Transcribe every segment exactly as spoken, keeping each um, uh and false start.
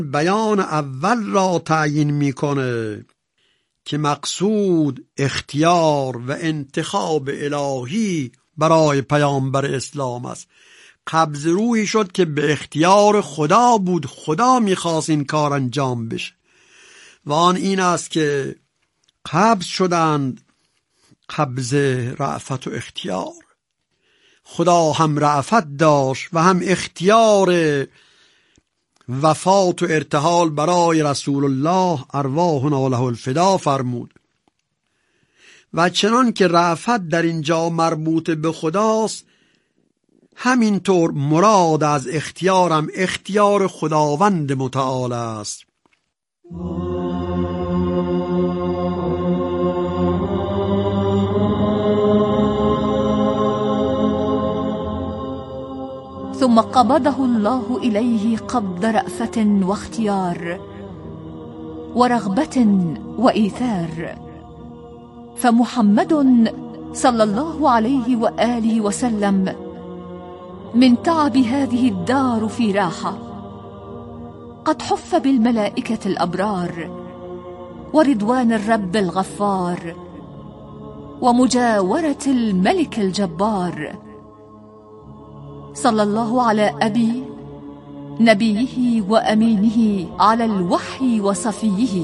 بیان اول را تعیین میکنه که مقصود اختیار و انتخاب الهی برای پیامبر اسلام است. قبض روحی شد که به اختیار خدا بود، خدا میخواست این کار انجام بشه و آن این است که قبض شدند قبض رأفت و اختیار. خدا هم رأفت داشت و هم اختیار وفات و ارتحال برای رسول الله ارواحنا له الفدا فرمود و چنان که رأفت در اینجا مربوط به خداست، همینطور مراد از اختیارم اختیار خداوند متعال است. ثم قبضه الله إليه قبض رأفة واختيار ورغبة وإيثار، فمحمد صلى الله عليه وآله وسلم من تعب هذه الدار في راحة، قد حف بالملائكة الأبرار ورضوان الرب الغفار ومجاورة الملك الجبار، صلى الله على أبي نبيه وأمينه على الوحي وصفيه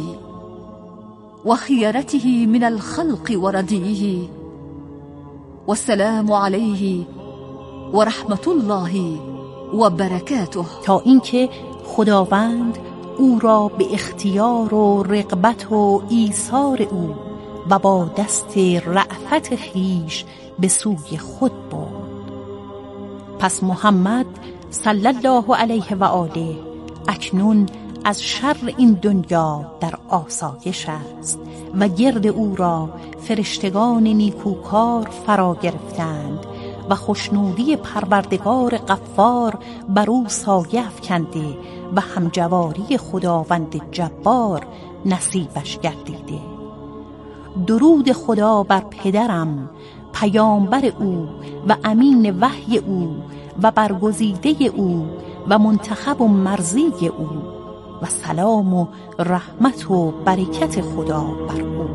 وخيرته من الخلق ورديه، والسلام عليه و رحمت الله و برکاته. تا اینکه خداوند او را به اختیار و رغبت و ایثار او و با دست رأفت خویش به سوی خود برد. پس محمد صلی الله علیه و آله اکنون از شر این دنیا در آسایش است و گرد او را فرشتگان نیکوکار فرا گرفتند و خوشنودی پروردگار غفار بر او سایه افکنده و همجواری خداوند جبار نصیبش گردیده. درود خدا بر پدرم پیامبر او و امین وحی او و برگزیده او و منتخب و مرضی او و سلام و رحمت و برکت خدا بر او.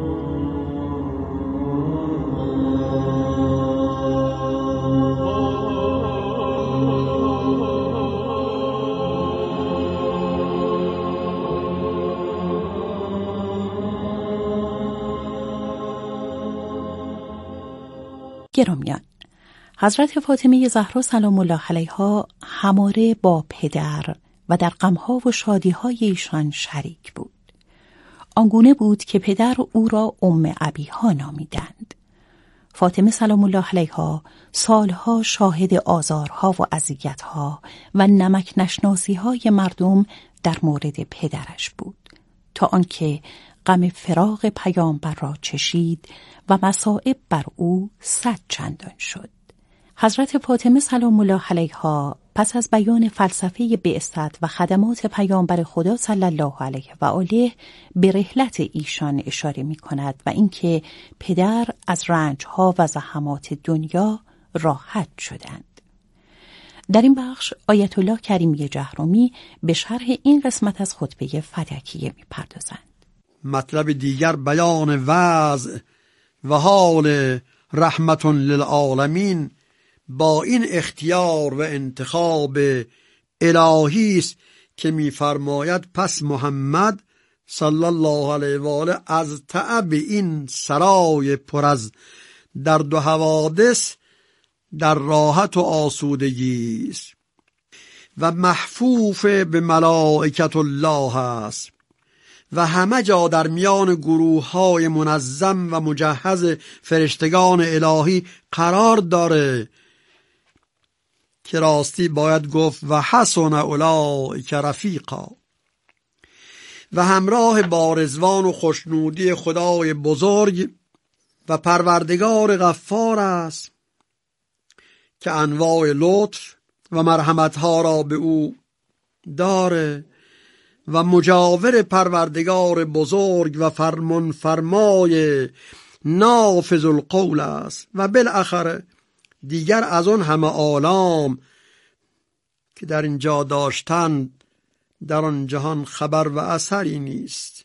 گرامیان، حضرت فاطمه زهرا سلام الله علیها همواره با پدر و در غمها و شادیهای ایشان شریک بود. آنگونه بود که پدر او را ام ابیها نامیدند. فاطمه سلام الله علیها سالها شاهد آزارها و اذیت‌ها و نمک نشناسی‌های مردم در مورد پدرش بود، تا آنکه غم فراق پیامبر را چشید و مصائب بر او صد چندان شد. حضرت فاطمه سلام الله علیها پس از بیان فلسفه بعثت و خدمات پیامبر خدا صلی الله علیه و آله به رحلت ایشان اشاره می کند و اینکه پدر از رنجها و زحمات دنیا راحت شدند. در این بخش آیت الله کریمی جهرمی به شرح این قسمت از خطبه فدکیه می پردازند. مطلب دیگر بیان وضع و حال رحمت للعالمین با این اختیار و انتخاب الهی است که می‌فرماید پس محمد صلی الله علیه و آله از تعب این سرای پر از درد و حوادث در راحت و آسودگی است و محفوف به ملائکت الله است و همه جا در میان گروه های منظم و مجهز فرشتگان الهی قرار داره که راستی باید گفت و حسن اولئک رفیقا، و همراه با رضوان و خوشنودی خدای بزرگ و پروردگار غفار است که انواع لطف و مرحمتها را به او داره و مجاور پروردگار بزرگ و فرمان فرمای نافذ القول است و بالاخره دیگر از اون همه آلام که در اینجا داشتن در آن جهان خبر و اثری نیست.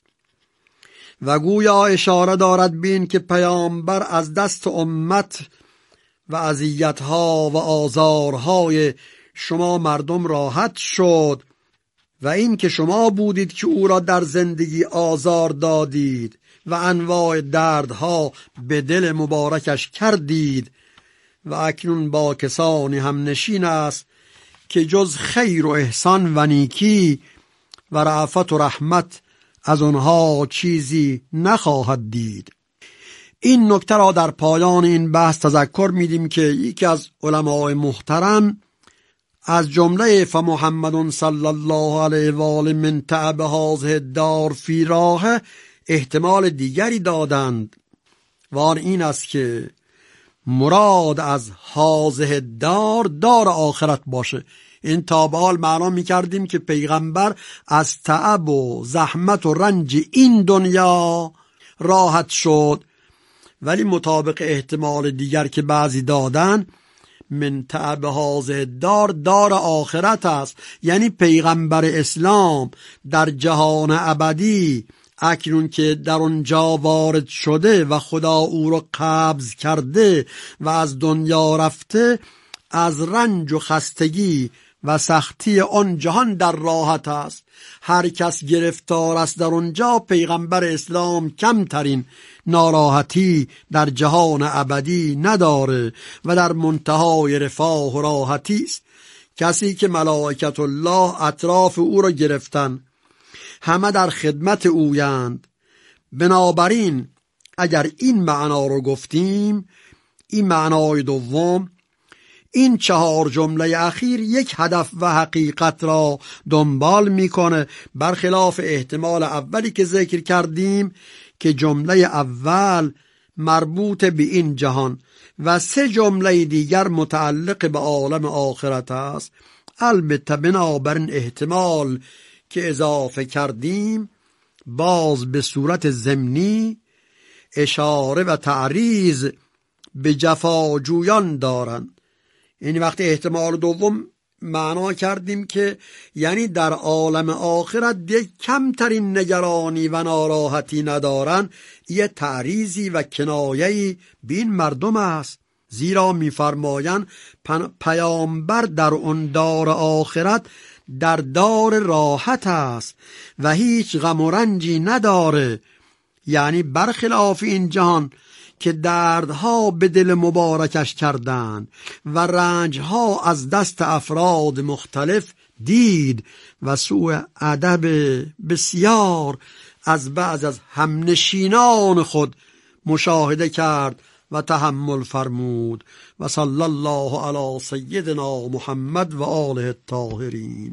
و گویا اشاره دارد به این که پیامبر از دست امت و اذیت‌ها و آزارهای شما مردم راحت شد و این که شما بودید که او را در زندگی آزار دادید و انواع دردها به دل مبارکش کردید و اکنون با کسانی هم نشین است که جز خیر و احسان و نیکی و رأفت و رحمت از آنها چیزی نخواهد دید. این نکته را در پایان این بحث تذکر میدیم که یکی از علمای محترم از جمله فمحمد صلی الله علیه و آله من تعب هذه الدار فی راه احتمال دیگری دادند و آن این است که مراد از هذه الدار دار آخرت باشه. این تا به حال معنا می‌کردیم که پیغمبر از تعب و زحمت و رنج این دنیا راحت شد، ولی مطابق احتمال دیگر که بعضی دادن من تعب هذه الدار دار آخرت است، یعنی پیغمبر اسلام در جهان ابدی اکنون که در اونجا وارد شده و خدا او را قبض کرده و از دنیا رفته، از رنج و خستگی و سختی آن جهان در راحت است. هر کس گرفتار است در اونجا، پیغمبر اسلام کمترین ناراحتی در جهان ابدی نداره و در منتهای رفاه و راحتی است. کسی که ملائکت الله اطراف او را گرفتن، همه در خدمت اویند. بنابراین اگر این معنا رو گفتیم، این معنای دوم، این چهار جمله اخیر یک هدف و حقیقت را دنبال میکنه، برخلاف احتمال اولی که ذکر کردیم که جمله اول مربوط به این جهان و سه جمله دیگر متعلق به عالم آخرت است. البته بنابراین احتمال که اضافه کردیم باز به صورت ضمنی اشاره و تعریض به جفاجویان دارند. یعنی وقتی احتمال دوم معنا کردیم که یعنی در عالم آخرت یک کمترین نگرانی و ناراحتی ندارن، یه تعریضی و کنایه‌ای به این مردم است. زیرا می‌فرمایند پیامبر در اون دار آخرت در دار راحت است و هیچ غم و رنجی نداره، یعنی برخلاف این جهان که دردها به دل مبارکش کردند و رنجها از دست افراد مختلف دید و سوء ادب بسیار از بعض از همنشینان خود مشاهده کرد و تحمل فرمود. و صلی الله علی سیدنا محمد و آله الطاهرین.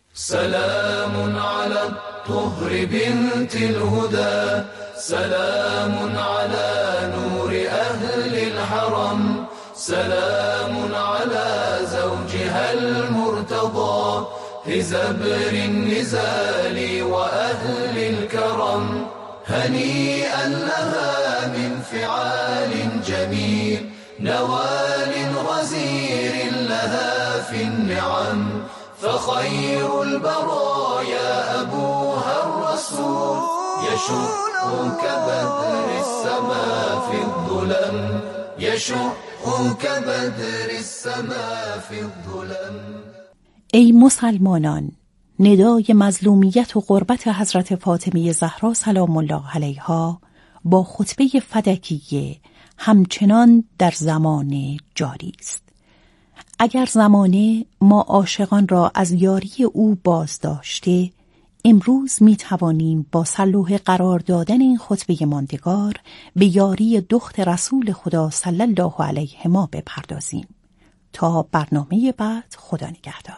سلام على الطهر بنت الهدى، سلام على نور أهل الحرم، سلام على زوجها المرتضى لزبر النزال وأهل الكرم. هنيئا لها من فعال جميل، نوال غزير لها في النعم، فخير البرايا أبوها الرسول، يشق كبدر السماء في الظلم، يشق كبدر السماء في الظلم. ای مسلمانان، ندای مظلومیت و غربت حضرت فاطمه زهرا سلام الله علیها با خطبه فدکیه همچنان در زمانه جاری است. اگر زمانه ما عاشقان را از یاری او باز داشته، امروز می توانیم با صلوح قرار دادن این خطبه ماندگار به یاری دخت رسول خدا صلی الله علیه ما بپردازیم. تا برنامه بعد، خدا نگهدار.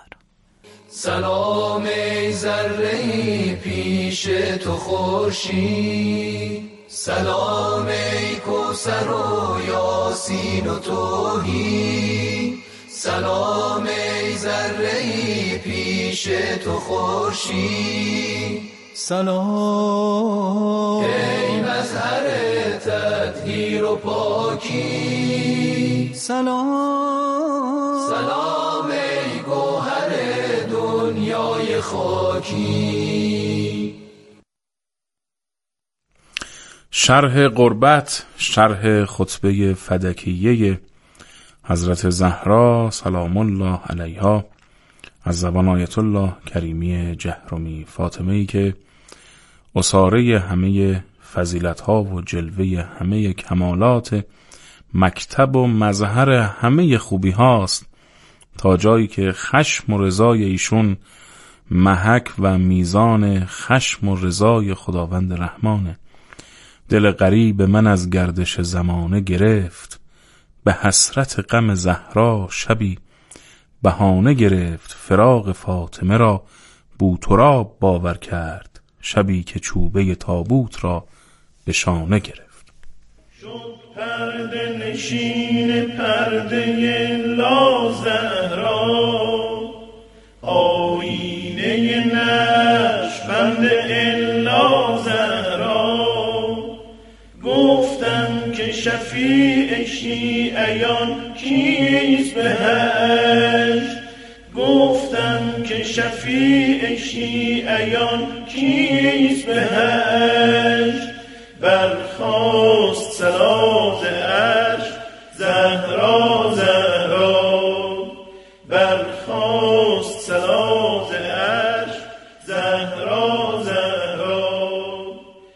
سلام ای ذره پیش تو خورشید، سلام ای کوثر و یاسین و توحید، سلام ای ذره پیش تو خورشید، سلام ای مظهر تطهیر و پاکی، سلام سلام ای گوهر دنیای خاکی. شرح قربت، شرح خطبه فدکیه حضرت زهرا سلام الله علیها از زبان آیت الله کریمی جهرمی فاطمه‌ای که اساره همه فضیلت‌ها و جلوه همه کمالات مکتب و مظهر همه خوبی هاست، تا جایی که خشم و رضای ایشون محک و میزان خشم و رضای خداوند رحمانه. دل غریب من از گردش زمانه گرفت، به حسرت غم زهرا شبی بهانه گرفت. فراق فاطمه را بوتراب باور کرد، شبی که چوبه تابوت را به شانه گرفت. شد پرده نشین پرده لا زهرا، آینه نقشبند الا زهرا. گفتم که شفیع شیعیان کیست به هشت، گفتم که شفیع شیعیان کیست به هشت. برخاست صلاة عرش زهرا زهرا، برخاست صلاة عرش زهرا زهرا،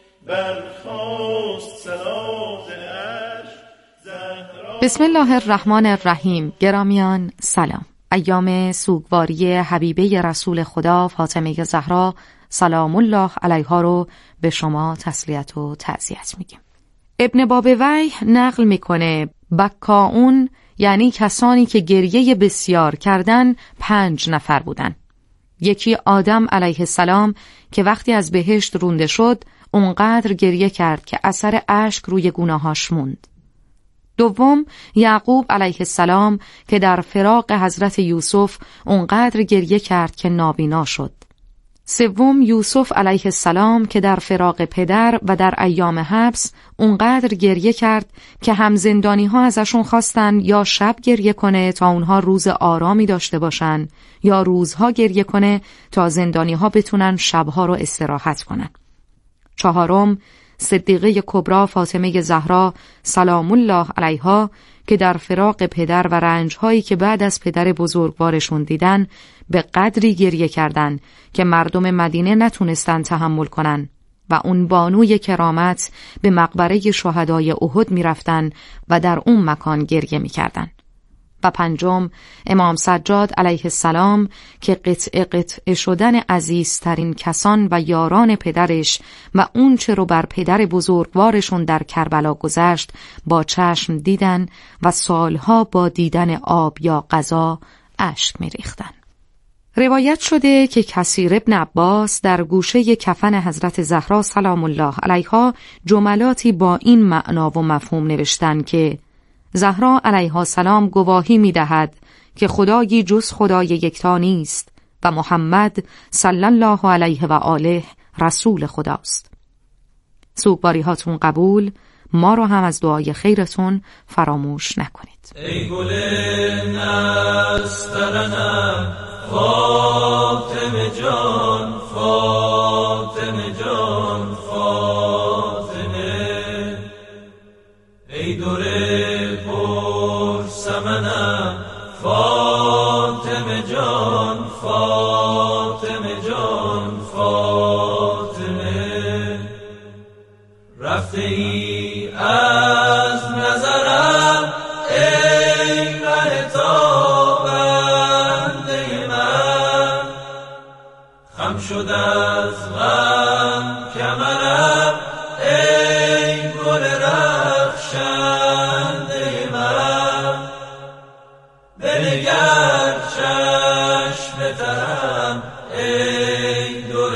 برخاست صلاة عرش زهرا. بسم الله الرحمن الرحیم. گرامیان سلام. ایام سوگواری حبیبه رسول خدا فاطمه زهرا سلام الله علیها رو به شما تسلیت و تعزیت میگیم. ابن بابویح نقل میکنه بکاون یعنی کسانی که گریه بسیار کردن پنج نفر بودن. یکی آدم علیه السلام که وقتی از بهشت رونده شد اونقدر گریه کرد که اثر اشک روی گونه‌هاش موند. دوم یعقوب علیه السلام که در فراق حضرت یوسف اونقدر گریه کرد که نابینا شد. سوم یوسف علیه السلام که در فراق پدر و در ایام حبس اونقدر گریه کرد که هم زندانی ها ازشون خواستن یا شب گریه کنه تا اونها روز آرامی داشته باشن یا روزها گریه کنه تا زندانی ها بتونن شبها رو استراحت کنن. چهارم صدیقه کبرا فاطمه زهرا سلام الله علیها که در فراق پدر و رنجهایی که بعد از پدر بزرگوارشون دیدن به قدری گریه کردن که مردم مدینه نتونستن تحمل کنن و اون بانوی کرامت به مقبره شهدای احد میرفتن و در اون مکان گریه میکردن. و پنجم امام سجاد علیه السلام که قطع قطع شدن عزیزترین کسان و یاران پدرش و اون چه رو بر پدر بزرگوارشون در کربلا گذشت با چشم دیدن و سالها با دیدن آب یا غذا اشک می‌ریختن. روایت شده که کثیر ابن عباس در گوشه کفن حضرت زهرا سلام الله علیها جملاتی با این معنا و مفهوم نوشتن که زهرا علیها السلام گواهی می دهد که خدایی جز خدای یکتا نیست و محمد صلی الله علیه و آله رسول خداست. سوگواری هاتون قبول، ما رو هم از دعای خیرتون فراموش نکنید. ای گل نسترنم فاطمه جان، فاطمه جان، فاطمه ای دوره پر سمنم فاطمه جان، فاطمه جان، فاطمه رفته ای از نظرم ای مه تابنده من، خم شد از غم کمرم ای گل رخشنده من، بنگر چشم ترم ای دور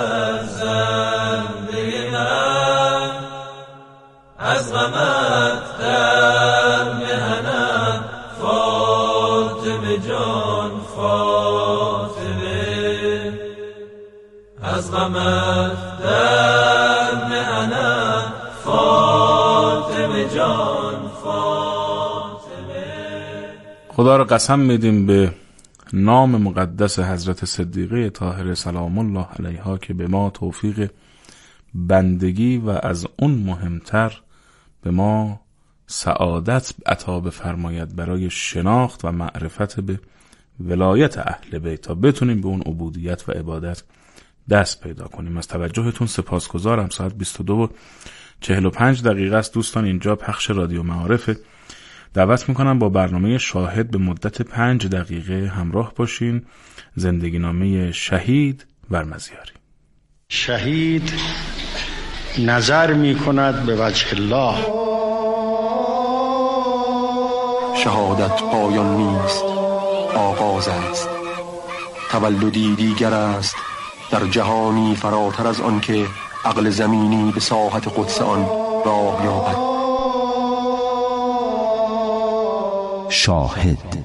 ارزنده من، از غمت در مهنم فاطمه جان، فاطمه از غمت در مهنم فاطمه جان، فاطمه. خدا رو قسم میدیم به نام مقدس حضرت صدیقه طاهره سلام الله علیها که به ما توفیق بندگی و از اون مهمتر به ما سعادت عطا بفرماید برای شناخت و معرفت به ولایت اهل بیت تا بتونیم به اون عبودیت و عبادت دست پیدا کنیم. از توجهتون سپاسگزارم. ساعت بیست و دو و چهل و پنج دقیقه است دوستان. اینجا پخش رادیو معارفه. دعوت میکنم با برنامه شاهد به مدت پنج دقیقه همراه باشین. زندگی نامه شهید ورمزیاری. شهید نظر میکند به وجه الله. شهادت پایان نیست، آغاز است. تولدی دیگر است در جهانی فراتر از آن که عقل زمینی به ساحت قدس آن راه یابد. شاهد.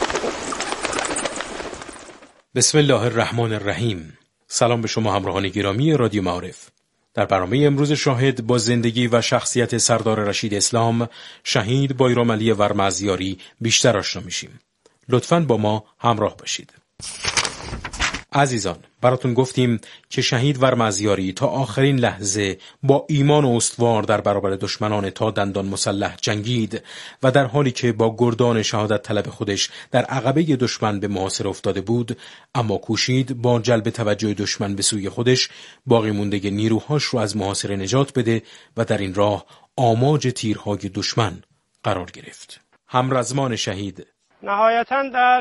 بسم الله الرحمن الرحیم. سلام به شما همراهان گرامی رادیو معارف. در برنامه امروز شاهد با زندگی و شخصیت سردار رشید اسلام شهید بایرام علی ورمزیاری بیشتر آشنا میشیم. لطفاً با ما همراه باشید. عزیزان، براتون گفتیم که شهید ورمزیاری تا آخرین لحظه با ایمان و استوار در برابر دشمنان تا دندان مسلح جنگید و در حالی که با گردان شهادت طلب خودش در عقبه دشمن به محاصره افتاده بود، اما کوشید با جلب توجه دشمن به سوی خودش باقی مونده نیروهاش رو از محاصره نجات بده و در این راه آماج تیرهای دشمن قرار گرفت. همرزمان شهید نهایتاً در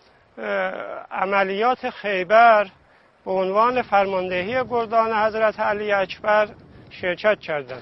عملیات خیبر به عنوان فرماندهی گردان حضرت علی اکبر شرکت کردند.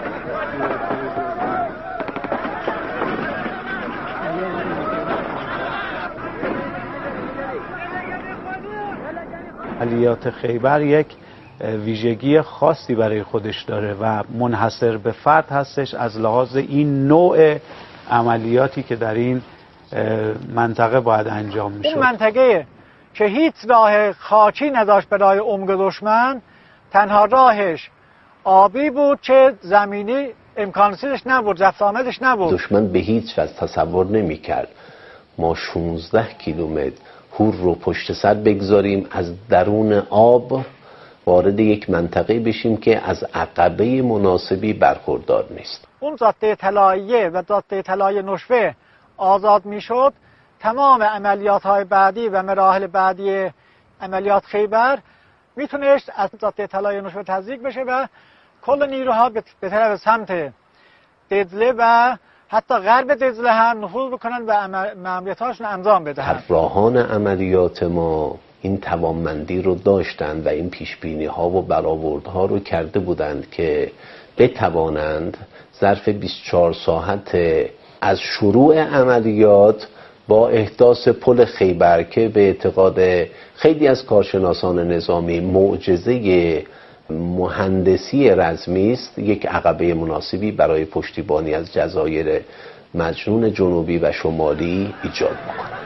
عملیات خیبر یک ویژگی خاصی برای خودش داره و منحصر به فرد هستش از لحاظ این نوع عملیاتی که در این منطقه باید انجام میشه. اون منطقه که هیچ راه خاکی نداشت برای عمق دشمن، تنها راهش آبی بود که زمینی امکانسیزش نبود، رفت آمدش نبود. دشمن به هیچ وجه تصور نمی کرد ما شانزده کیلومتر هور رو پشت سر بگذاریم، از درون آب وارد یک منطقه بشیم که از عقبه مناسبی برخوردار نیست. اون جاده طلاییه و جاده طلایه نشوه آزاد میشد، تمام عملیات های بعدی و مراحل بعدی عملیات خیبر میتونست از جاده طلایه نشوه تزریق بشه و کل نیروها به طرف سمت دجله و حتی غرب دجله هم نفوذ بکنن و عملیاتاشون انجام بدهن. طراحان عملیات ما این توانمندی رو داشتند و این پیشبینی ها و برآوردها رو کرده بودند که بتوانند ظرف بیست و چهار ساعت از شروع عملیات با احداث پل خیبر که به اعتقاد خیلی از کارشناسان نظامی معجزه مهندسی رزمی است، یک عقبه مناسبی برای پشتیبانی از جزایر مجنون جنوبی و شمالی ایجاد بکنند.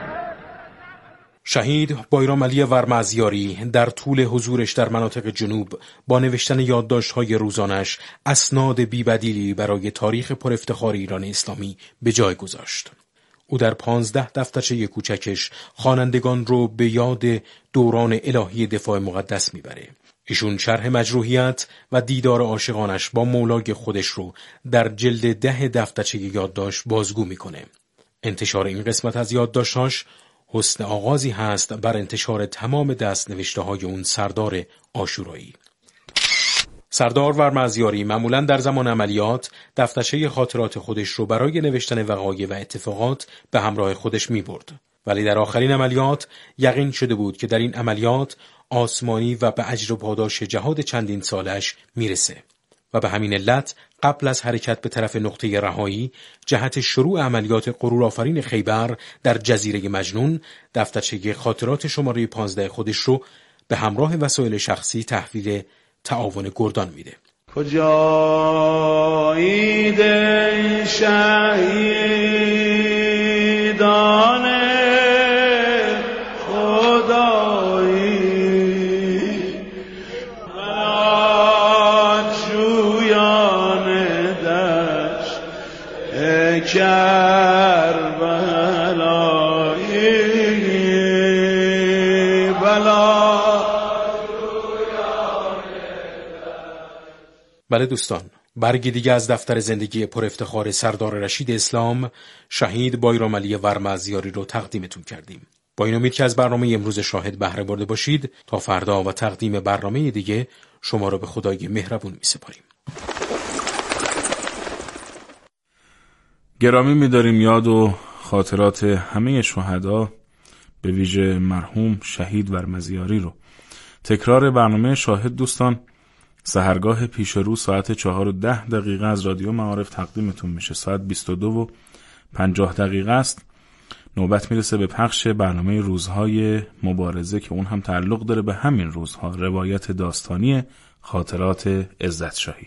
شهید بایرام علی ورمزیاری در طول حضورش در مناطق جنوب با نوشتن یادداشت‌های روزانش اسناد بی‌بدیلی برای تاریخ پر افتخار ایران اسلامی به جای گذاشت. او در پانزده دفترچه کوچکش خوانندگان رو به یاد دوران الهی دفاع مقدس میبره. ایشون شرح مجروحیت و دیدار عاشقانش با مولای خودش رو در جلد ده دفترچه یادداشت بازگو میکنه. انتشار این قسمت از یادداشت‌هاش حسن آغازی هست بر انتشار تمام دست نوشته های اون سردار عاشورایی. سردار ورمزیاری معمولاً در زمان عملیات دفترچه خاطرات خودش رو برای نوشتن وقایع و اتفاقات به همراه خودش می برد. ولی در آخرین عملیات یقین شده بود که در این عملیات آسمانی و به اجر و پاداش جهاد چندین سالش میرسه و به همین علت قبل از حرکت به طرف نقطه رهایی جهت شروع عملیات غرورآفرین خیبر در جزیره مجنون دفترچه خاطرات شماره پانزده خودش رو به همراه وسایل شخصی تحویل تعاون گردان میده. کجایید شهیدان کربلایی بله دوستان، برگی دیگه از دفتر زندگی پر افتخار سردار رشید اسلام شهید بایرامعلی ورمزیاری رو تقدیمتون کردیم. با این امید که از برنامه امروز شاهد بهره برده باشید، تا فردا و تقدیم برنامه دیگه شما رو به خدای مهربون می سپاریم. گرامی می‌داریم یاد و خاطرات همه شهدا به ویژه مرحوم شهید ورمزیاری رو. تکرار برنامه شاهد دوستان سحرگاه پیش رو ساعت چهار و ده دقیقه از رادیو معارف تقدیمتون میشه. ساعت بیست و دو و پنجاه دقیقه است. نوبت میرسه به پخش برنامه روزهای مبارزه که اون هم تعلق داره به همین روزها، روایت داستانی خاطرات عزت شاهی.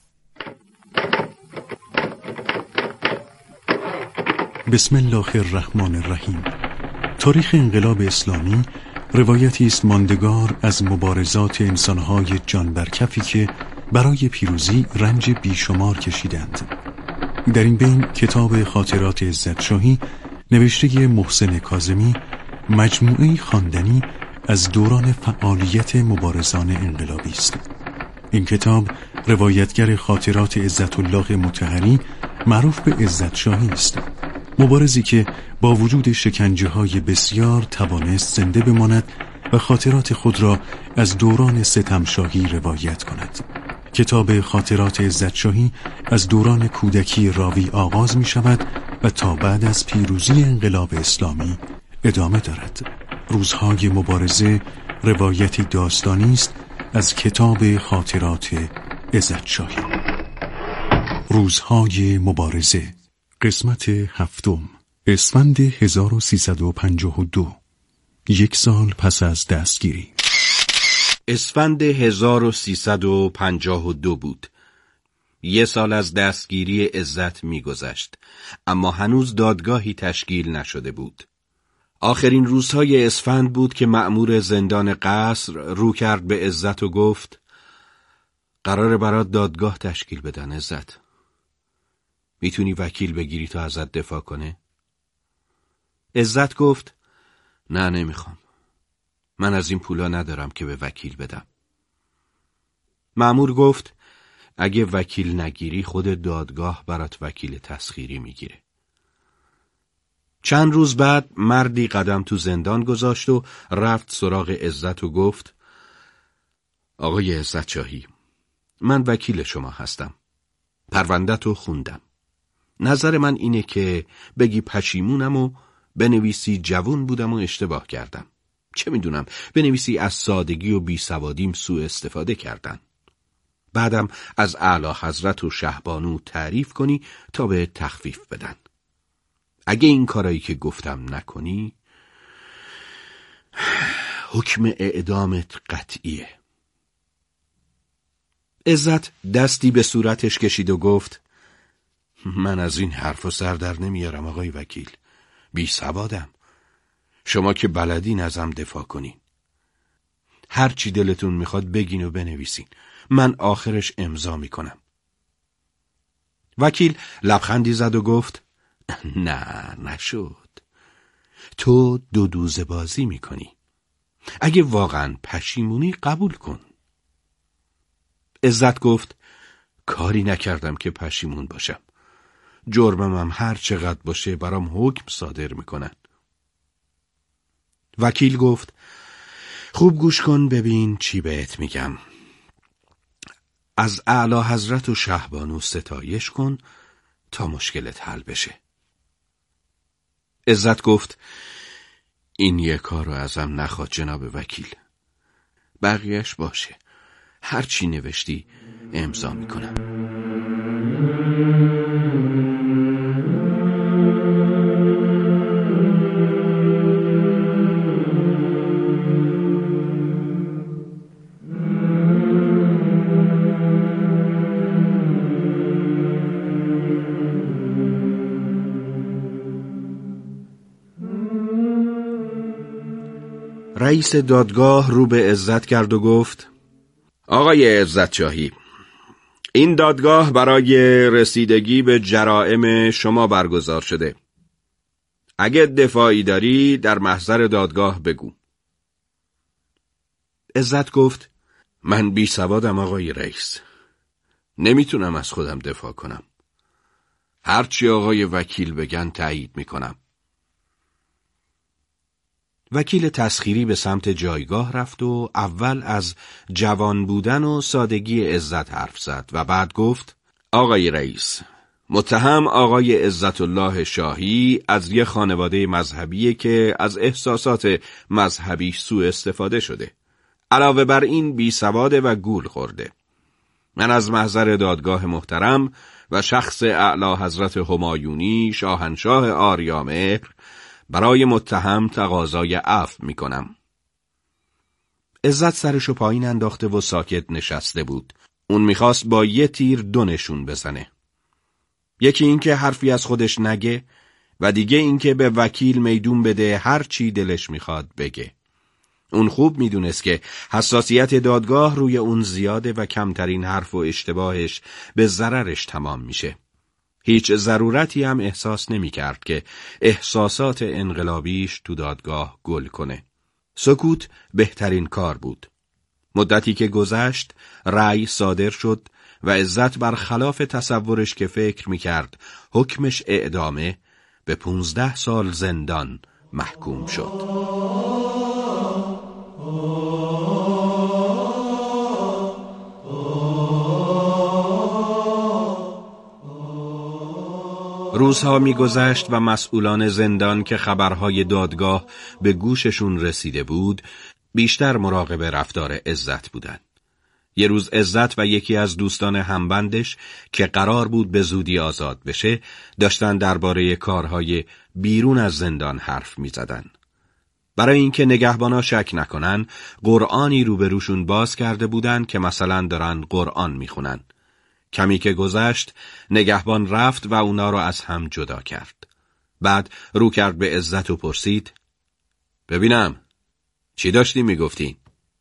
بسم الله الرحمن الرحیم. تاریخ انقلاب اسلامی روایتی است ماندگار از مبارزات انسانهای جان برکفی که برای پیروزی رنج بیشمار کشیدند. در این بین کتاب خاطرات عزت شاهی نوشته محسن کاظمی مجموعه خواندنی از دوران فعالیت مبارزان انقلابی است. این کتاب روایتگر خاطرات عزت الله مطهری معروف به عزت شاهی است، مبارزی که با وجود شکنجه های بسیار توانست زنده بماند و خاطرات خود را از دوران ستمشاهی روایت کند. کتاب خاطرات عزت شاهی از دوران کودکی راوی آغاز می شود و تا بعد از پیروزی انقلاب اسلامی ادامه دارد. روزهای مبارزه روایتی داستانی است از کتاب خاطرات عزت شاهی. روزهای مبارزه، قسمت هفتم، اسفند هزار و سیصد و پنجاه و دو، یک سال پس از دستگیری. اسفند هزار و سیصد و پنجاه و دو بود. یه سال از دستگیری عزت می‌گذشت، اما هنوز دادگاهی تشکیل نشده بود. آخرین روزهای اسفند بود که مأمور زندان قصر رو کرد به عزت و گفت: قراره برات دادگاه تشکیل بدن عزت. میتونی وکیل بگیری تا ازت دفاع کنه؟ عزت گفت: نه نمیخوام. من از این پولا ندارم که به وکیل بدم. مأمور گفت: اگه وکیل نگیری خود دادگاه برات وکیل تسخیری میگیره. چند روز بعد مردی قدم تو زندان گذاشت و رفت سراغ عزت و گفت: آقای عزت شاهی، من وکیل شما هستم. پرونده‌تو خوندم. نظر من اینه که بگی پشیمونم و بنویسی جوون بودم و اشتباه کردم. چه میدونم، بنویسی از سادگی و بیسوادیم سوء استفاده کردن. بعدم از اعلی حضرت و شهبانو تعریف کنی تا به تخفیف بدن. اگه این کارایی که گفتم نکنی، حکم اعدامت قطعیه. عزت دستی به صورتش کشید و گفت: من از این حرفا سر در نمیارم آقای وکیل. بی سوادم. شما که بلدین ازم دفاع کنین. هر چی دلتون میخواد بگین و بنویسین. من آخرش امضا میکنم. وکیل لبخندی زد و گفت: نه نشد. تو دو دوزه بازی میکنی. اگه واقعا پشیمونی قبول کن. عزت گفت: کاری نکردم که پشیمون باشم. جرمم هر چقدر باشه برام حکم صادر میکنن. وکیل گفت: خوب گوش کن ببین چی بهت میگم. از اعلی حضرت و شهبانو ستایش کن تا مشکلت حل بشه. عزت گفت: این یک کار رو ازم نخواد جناب وکیل. بقیهش باشه. هر چی نوشتی امضا میکنم. رئیس دادگاه رو به عزت کرد و گفت: آقای عزت شاهی، این دادگاه برای رسیدگی به جرائم شما برگزار شده. اگه دفاعی داری در محضر دادگاه بگو. عزت گفت: من بی سوادم آقای رئیس. نمیتونم از خودم دفاع کنم. هرچی آقای وکیل بگن تایید میکنم. وکیل تسخیری به سمت جایگاه رفت و اول از جوان بودن و سادگی عزت حرف زد و بعد گفت: آقای رئیس، متهم آقای عزت الله شاهی از یه خانواده مذهبیه که از احساسات مذهبی سوء استفاده شده. علاوه بر این بی سواده و گول خورده. من از محضر دادگاه محترم و شخص اعلی حضرت همایونی شاهنشاه آریامهر برای متهم تقاضای عفو می کنم. عزت سرشو پایین انداخته و ساکت نشسته بود. اون میخواست با یه تیر دو نشون بزنه. یکی این که حرفی از خودش نگه و دیگه این که به وکیل میدون بده هر چی دلش میخواد بگه. اون خوب میدونست که حساسیت دادگاه روی اون زیاده و کمترین حرف و اشتباهش به ضررش تمام میشه. هیچ ضرورتی هم احساس نمیکرد که احساسات انقلابیش تو دادگاه گل کنه. سکوت بهترین کار بود. مدتی که گذشت رأی صادر شد و عزت برخلاف تصورش که فکر میکرد حکمش اعدامه به پونزده سال زندان محکوم شد. روزها می‌گذشت و مسئولان زندان که خبرهای دادگاه به گوششون رسیده بود بیشتر مراقب رفتار عزت بودند. یه روز عزت و یکی از دوستان همبندش که قرار بود به زودی آزاد بشه داشتن درباره کارهای بیرون از زندان حرف می‌زدن. برای اینکه نگهبانا شک نکنن قرآنی روبروشون باز کرده بودن که مثلا دارن قرآن میخونن. کمی که گذشت نگهبان رفت و اونا رو از هم جدا کرد. بعد رو کرد به عزت و پرسید: ببینم چی داشتی میگفتین؟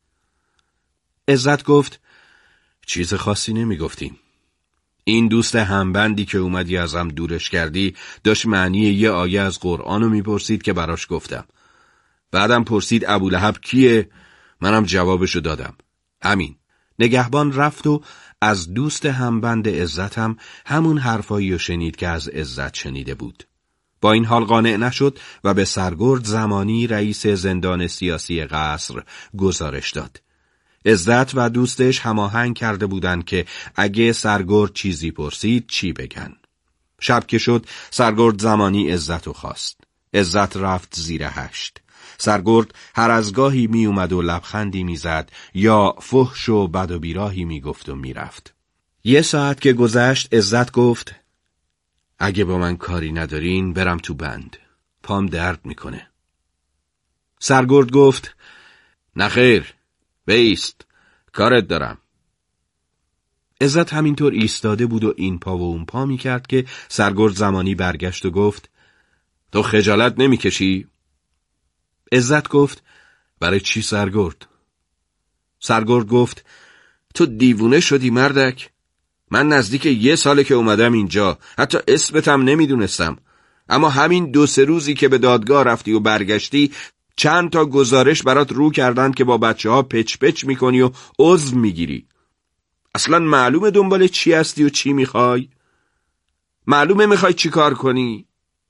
عزت گفت: چیز خاصی نمیگفتیم. این دوست همبندی که اومدی ازم دورش کردی داشت معنی یه آیه از قرآن رو میپرسید که براش گفتم. بعدم پرسید ابولهب کیه؟ منم جوابشو دادم. همین. نگهبان رفت و از دوست همبند عزت هم همون حرفایی رو شنید که از عزت شنیده بود. با این حال قانع نشد و به سرگرد زمانی رئیس زندان سیاسی قصر گزارش داد. عزت و دوستش هماهنگ کرده بودند که اگه سرگرد چیزی پرسید چی بگن. شب که شد سرگرد زمانی عزت رو خواست. عزت رفت زیر هشت. سرگرد هر از گاهی می اومد و لبخندی می زد یا فحش و بد و بیراهی می گفت و می رفت. یه ساعت که گذشت عزت گفت: اگه با من کاری ندارین برم تو بند. پام درد میکنه. سرگرد گفت: نخیر، بایست، کارت دارم. عزت همینطور ایستاده بود و این پا و اون پا می کرد که سرگرد زمانی برگشت و گفت: تو خجالت نمی کشی؟ عزت گفت: برای چی سرگرد؟ سرگرد گفت: تو دیوونه شدی مردک؟ من نزدیک یه ساله که اومدم اینجا، حتی اسمتم نمیدونستم، اما همین دو سه روزی که به دادگاه رفتی و برگشتی چند تا گزارش برات رو کردن که با بچه ها پچ پچ میکنی و عضو میگیری. اصلا معلومه دنبال چی هستی و چی میخوای؟ معلومه میخوای چی کار کنی؟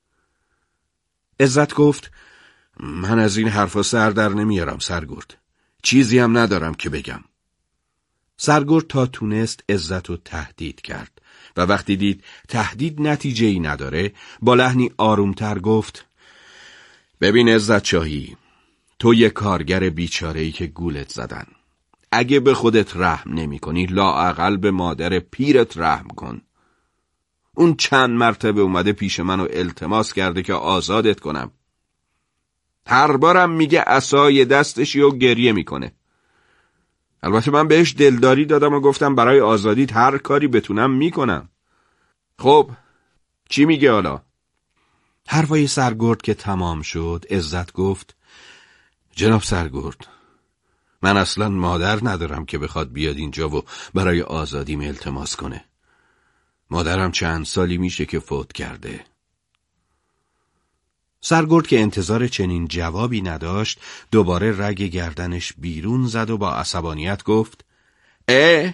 عزت گفت: من از این حرفا سر در نمیارم سرگرد. چیزی هم ندارم که بگم. سرگرد تا تونست عزت رو تهدید کرد و وقتی دید تهدید نتیجه‌ای نداره با لحنی آرومتر گفت: ببین عزت شاهی، تو یه کارگر بیچاره‌ای که گولت زدن. اگه به خودت رحم نمی کنی لااقل به مادر پیرت رحم کن. اون چند مرتبه اومده پیش من و التماس کرده که آزادت کنم. هر بارم میگه عصای دستشی و گریه میکنه. البته من بهش دلداری دادم و گفتم برای آزادیت هر کاری بتونم میکنم. خب چی میگه حالا؟ حرفای سرگرد که تمام شد عزت گفت: جناب سرگرد، من اصلا مادر ندارم که بخواد بیاد اینجا و برای آزادیم التماس کنه. مادرم چند سالی میشه که فوت کرده. سرگرد که انتظار چنین جوابی نداشت دوباره رگ گردنش بیرون زد و با عصبانیت گفت: اه؟